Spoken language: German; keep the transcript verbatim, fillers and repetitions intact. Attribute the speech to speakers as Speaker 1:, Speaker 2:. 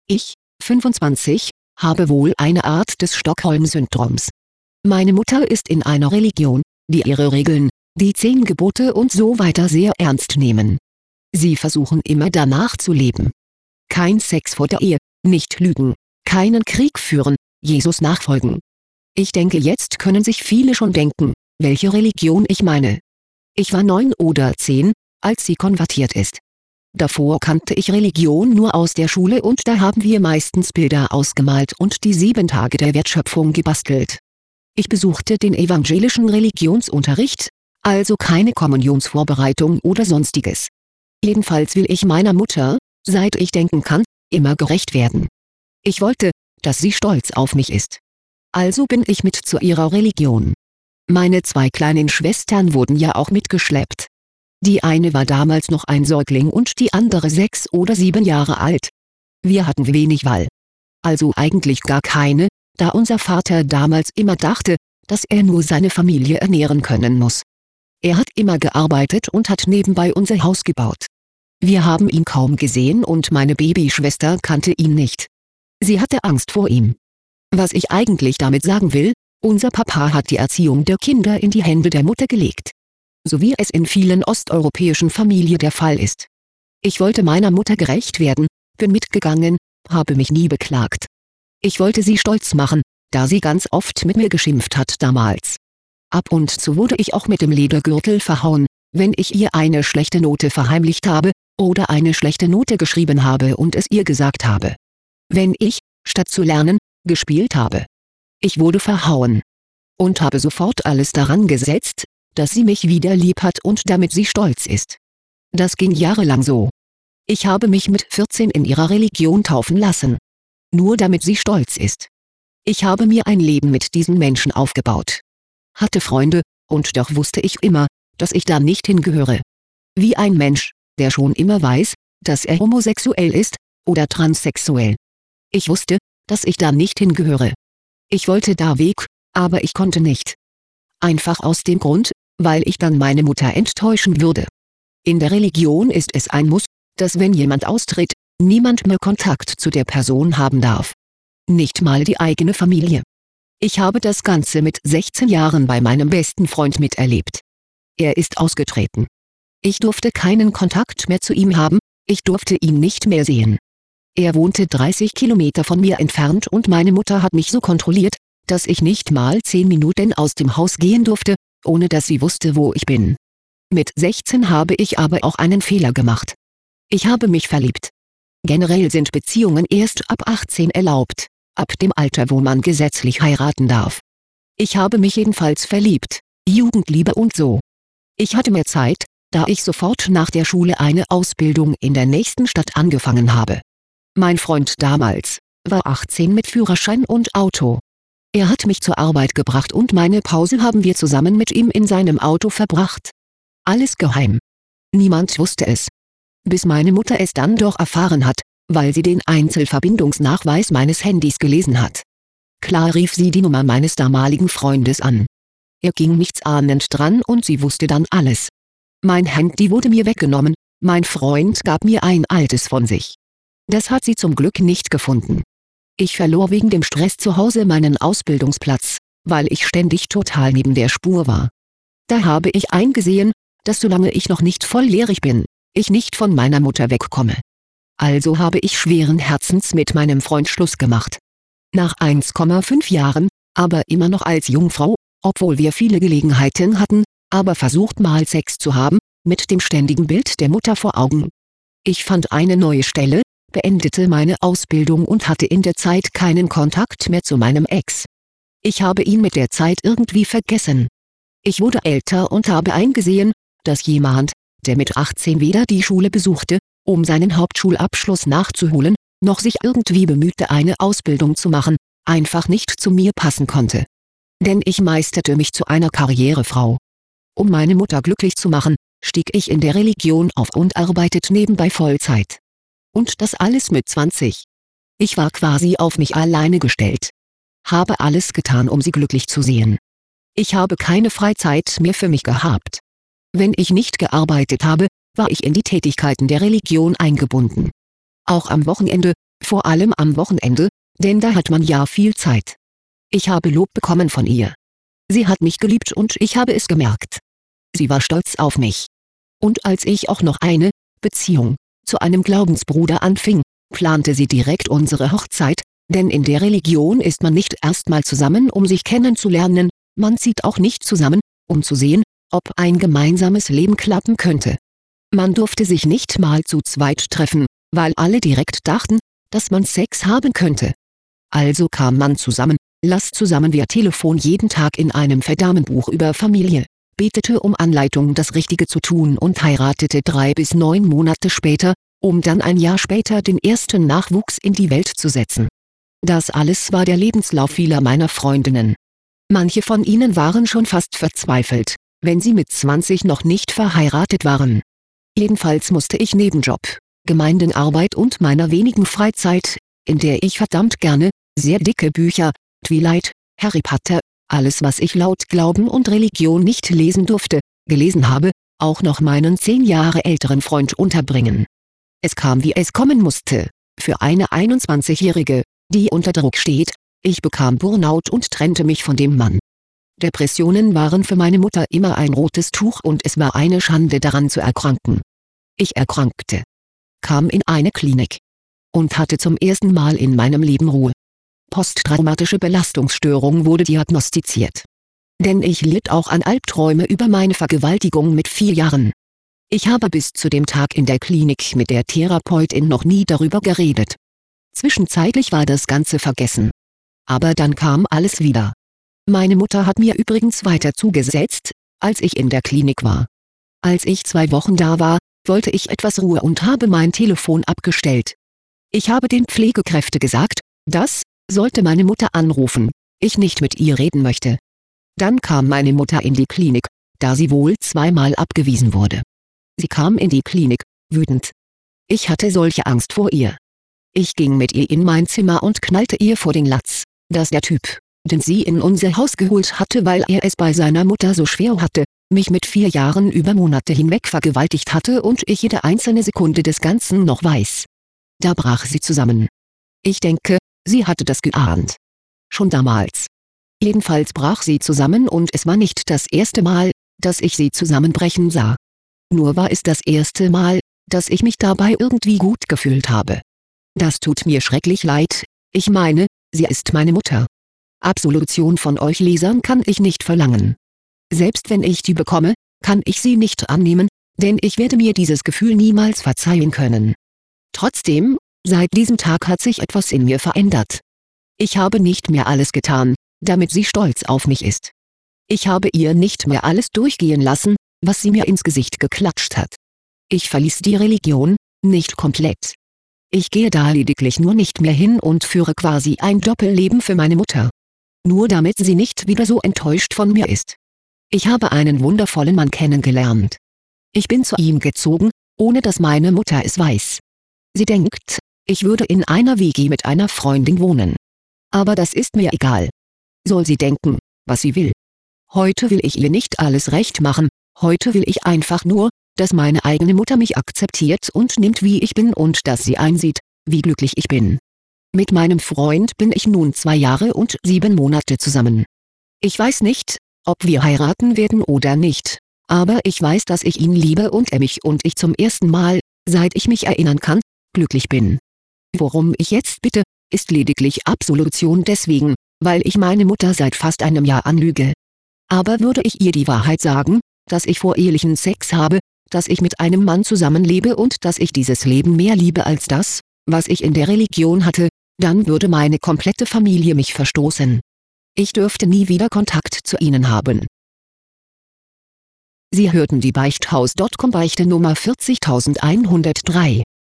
Speaker 1: Ich, fünfundzwanzig, habe wohl eine Art des Stockholm-Syndroms. Meine Mutter ist in einer Religion, die ihre Regeln, die zehn Gebote und so weiter sehr ernst nehmen. Sie versuchen immer danach zu leben. Kein Sex vor der Ehe, nicht lügen, keinen Krieg führen, Jesus nachfolgen. Ich denke, jetzt können sich viele schon denken, welche Religion ich meine. Ich war neun oder zehn, als sie konvertiert ist. Davor kannte ich Religion nur aus der Schule und da haben wir meistens Bilder ausgemalt und die sieben Tage der Wertschöpfung gebastelt. Ich besuchte den evangelischen Religionsunterricht, also keine Kommunionsvorbereitung oder sonstiges. Jedenfalls will ich meiner Mutter, seit ich denken kann, immer gerecht werden. Ich wollte, dass sie stolz auf mich ist. Also bin ich mit zu ihrer Religion. Meine zwei kleinen Schwestern wurden ja auch mitgeschleppt. Die eine war damals noch ein Säugling und die andere sechs oder sieben Jahre alt. Wir hatten wenig Wahl. Also eigentlich gar keine, da unser Vater damals immer dachte, dass er nur seine Familie ernähren können muss. Er hat immer gearbeitet und hat nebenbei unser Haus gebaut. Wir haben ihn kaum gesehen und meine Babyschwester kannte ihn nicht. Sie hatte Angst vor ihm. Was ich eigentlich damit sagen will, unser Papa hat die Erziehung der Kinder in die Hände der Mutter gelegt. So wie es in vielen osteuropäischen Familien der Fall ist. Ich wollte meiner Mutter gerecht werden, bin mitgegangen, habe mich nie beklagt. Ich wollte sie stolz machen, da sie ganz oft mit mir geschimpft hat damals. Ab und zu wurde ich auch mit dem Ledergürtel verhauen, wenn ich ihr eine schlechte Note verheimlicht habe, oder eine schlechte Note geschrieben habe und es ihr gesagt habe. Wenn ich, statt zu lernen, gespielt habe. Ich wurde verhauen. Und habe sofort alles daran gesetzt, dass sie mich wieder lieb hat und damit sie stolz ist. Das ging jahrelang so. Ich habe mich mit vierzehn in ihrer Religion taufen lassen. Nur damit sie stolz ist. Ich habe mir ein Leben mit diesen Menschen aufgebaut. Hatte Freunde, und doch wusste ich immer, dass ich da nicht hingehöre. Wie ein Mensch, der schon immer weiß, dass er homosexuell ist, oder transsexuell. Ich wusste, dass ich da nicht hingehöre. Ich wollte da weg, aber ich konnte nicht. Einfach aus dem Grund, weil ich dann meine Mutter enttäuschen würde. In der Religion ist es ein Muss, dass wenn jemand austritt, niemand mehr Kontakt zu der Person haben darf. Nicht mal die eigene Familie. Ich habe das Ganze mit sechzehn Jahren bei meinem besten Freund miterlebt. Er ist ausgetreten. Ich durfte keinen Kontakt mehr zu ihm haben, ich durfte ihn nicht mehr sehen. Er wohnte dreißig Kilometer von mir entfernt und meine Mutter hat mich so kontrolliert, dass ich nicht mal zehn Minuten aus dem Haus gehen durfte, ohne dass sie wusste, wo ich bin. Mit sechzehn habe ich aber auch einen Fehler gemacht. Ich habe mich verliebt. Generell sind Beziehungen erst ab achtzehn erlaubt, ab dem Alter, wo man gesetzlich heiraten darf. Ich habe mich jedenfalls verliebt, Jugendliebe und so. Ich hatte mehr Zeit, da ich sofort nach der Schule eine Ausbildung in der nächsten Stadt angefangen habe. Mein Freund damals war achtzehn mit Führerschein und Auto. Er hat mich zur Arbeit gebracht und meine Pause haben wir zusammen mit ihm in seinem Auto verbracht. Alles geheim. Niemand wusste es. Bis meine Mutter es dann doch erfahren hat, weil sie den Einzelverbindungsnachweis meines Handys gelesen hat. Klar rief sie die Nummer meines damaligen Freundes an. Er ging nichtsahnend dran und sie wusste dann alles. Mein Handy wurde mir weggenommen, mein Freund gab mir ein altes von sich. Das hat sie zum Glück nicht gefunden. Ich verlor wegen dem Stress zu Hause meinen Ausbildungsplatz, weil ich ständig total neben der Spur war. Da habe ich eingesehen, dass solange ich noch nicht volljährig bin, ich nicht von meiner Mutter wegkomme. Also habe ich schweren Herzens mit meinem Freund Schluss gemacht. Nach eins Komma fünf Jahren, aber immer noch als Jungfrau, obwohl wir viele Gelegenheiten hatten, aber versucht mal Sex zu haben, mit dem ständigen Bild der Mutter vor Augen. Ich fand eine neue Stelle, beendete meine Ausbildung und hatte in der Zeit keinen Kontakt mehr zu meinem Ex. Ich habe ihn mit der Zeit irgendwie vergessen. Ich wurde älter und habe eingesehen, dass jemand, der mit achtzehn weder die Schule besuchte, um seinen Hauptschulabschluss nachzuholen, noch sich irgendwie bemühte, eine Ausbildung zu machen, einfach nicht zu mir passen konnte. Denn ich meisterte mich zu einer Karrierefrau. Um meine Mutter glücklich zu machen, stieg ich in der Religion auf und arbeitete nebenbei Vollzeit. Und das alles mit zwanzig. Ich war quasi auf mich alleine gestellt. Habe alles getan, um sie glücklich zu sehen. Ich habe keine Freizeit mehr für mich gehabt. Wenn ich nicht gearbeitet habe, war ich in die Tätigkeiten der Religion eingebunden. Auch am Wochenende, Vor allem am Wochenende, denn da hat man ja viel Zeit. Ich habe Lob bekommen von ihr. Sie hat mich geliebt und ich habe es gemerkt. Sie war stolz auf mich. Und als ich auch noch eine Beziehung zu einem Glaubensbruder anfing, plante sie direkt unsere Hochzeit, denn in der Religion ist man nicht erstmal zusammen, um sich kennenzulernen, man zieht auch nicht zusammen, um zu sehen, ob ein gemeinsames Leben klappen könnte. Man durfte sich nicht mal zu zweit treffen, weil alle direkt dachten, dass man Sex haben könnte. Also kam man zusammen, las zusammen via Telefon jeden Tag in einem Verdamenbuch über Familie, betete um Anleitung, das Richtige zu tun und heiratete drei bis neun Monate später, um dann ein Jahr später den ersten Nachwuchs in die Welt zu setzen. Das alles war der Lebenslauf vieler meiner Freundinnen. Manche von ihnen waren schon fast verzweifelt, wenn sie mit zwanzig noch nicht verheiratet waren. Jedenfalls musste ich neben Job, Gemeindenarbeit und meiner wenigen Freizeit, in der ich verdammt gerne, sehr dicke Bücher, Twilight, Harry Potter, alles was ich laut Glauben und Religion nicht lesen durfte, gelesen habe, auch noch meinen zehn Jahre älteren Freund unterbringen. Es kam wie es kommen musste, für eine einundzwanzigjährige, die unter Druck steht. Ich bekam Burnout und trennte mich von dem Mann. Depressionen waren für meine Mutter immer ein rotes Tuch und es war eine Schande daran zu erkranken. Ich erkrankte, kam in eine Klinik und hatte zum ersten Mal in meinem Leben Ruhe. Posttraumatische Belastungsstörung wurde diagnostiziert. Denn ich litt auch an Albträume über meine Vergewaltigung mit vier Jahren. Ich habe bis zu dem Tag in der Klinik mit der Therapeutin noch nie darüber geredet. Zwischenzeitlich war das Ganze vergessen. Aber dann kam alles wieder. Meine Mutter hat mir übrigens weiter zugesetzt, als ich in der Klinik war. Als ich zwei Wochen da war, wollte ich etwas Ruhe und habe mein Telefon abgestellt. Ich habe den Pflegekräften gesagt, dass, sollte meine Mutter anrufen, ich nicht mit ihr reden möchte. Dann kam meine Mutter in die Klinik, da sie wohl zweimal abgewiesen wurde. Sie kam in die Klinik, wütend. Ich hatte solche Angst vor ihr. Ich ging mit ihr in mein Zimmer und knallte ihr vor den Latz, dass der Typ, den sie in unser Haus geholt hatte, weil er es bei seiner Mutter so schwer hatte, mich mit vier Jahren über Monate hinweg vergewaltigt hatte und ich jede einzelne Sekunde des Ganzen noch weiß. Da brach sie zusammen. Ich denke, sie hatte das geahnt. Schon damals. Jedenfalls brach sie zusammen und es war nicht das erste Mal, dass ich sie zusammenbrechen sah. Nur war es das erste Mal, dass ich mich dabei irgendwie gut gefühlt habe. Das tut mir schrecklich leid, ich meine, sie ist meine Mutter. Absolution von euch Lesern kann ich nicht verlangen. Selbst wenn ich die bekomme, kann ich sie nicht annehmen, denn ich werde mir dieses Gefühl niemals verzeihen können. Trotzdem, seit diesem Tag hat sich etwas in mir verändert. Ich habe nicht mehr alles getan, damit sie stolz auf mich ist. Ich habe ihr nicht mehr alles durchgehen lassen, was sie mir ins Gesicht geklatscht hat. Ich verließ die Religion, nicht komplett. Ich gehe da lediglich nur nicht mehr hin und führe quasi ein Doppelleben für meine Mutter. Nur damit sie nicht wieder so enttäuscht von mir ist. Ich habe einen wundervollen Mann kennengelernt. Ich bin zu ihm gezogen, ohne dass meine Mutter es weiß. Sie denkt, ich würde in einer W G mit einer Freundin wohnen. Aber das ist mir egal. Soll sie denken, was sie will. Heute will ich ihr nicht alles recht machen, heute will ich einfach nur, dass meine eigene Mutter mich akzeptiert und nimmt, wie ich bin und dass sie einsieht, wie glücklich ich bin. Mit meinem Freund bin ich nun zwei Jahre und sieben Monate zusammen. Ich weiß nicht, ob wir heiraten werden oder nicht, aber ich weiß, dass ich ihn liebe und er mich und ich zum ersten Mal, seit ich mich erinnern kann, glücklich bin. Worum ich jetzt bitte, ist lediglich Absolution deswegen, weil ich meine Mutter seit fast einem Jahr anlüge. Aber würde ich ihr die Wahrheit sagen, dass ich vorehelichen Sex habe, dass ich mit einem Mann zusammenlebe und dass ich dieses Leben mehr liebe als das, was ich in der Religion hatte, dann würde meine komplette Familie mich verstoßen. Ich dürfte nie wieder Kontakt zu ihnen haben. Sie hörten die Beichthaus Punkt com Beichte Nummer vierzigtausendeinhundertdrei.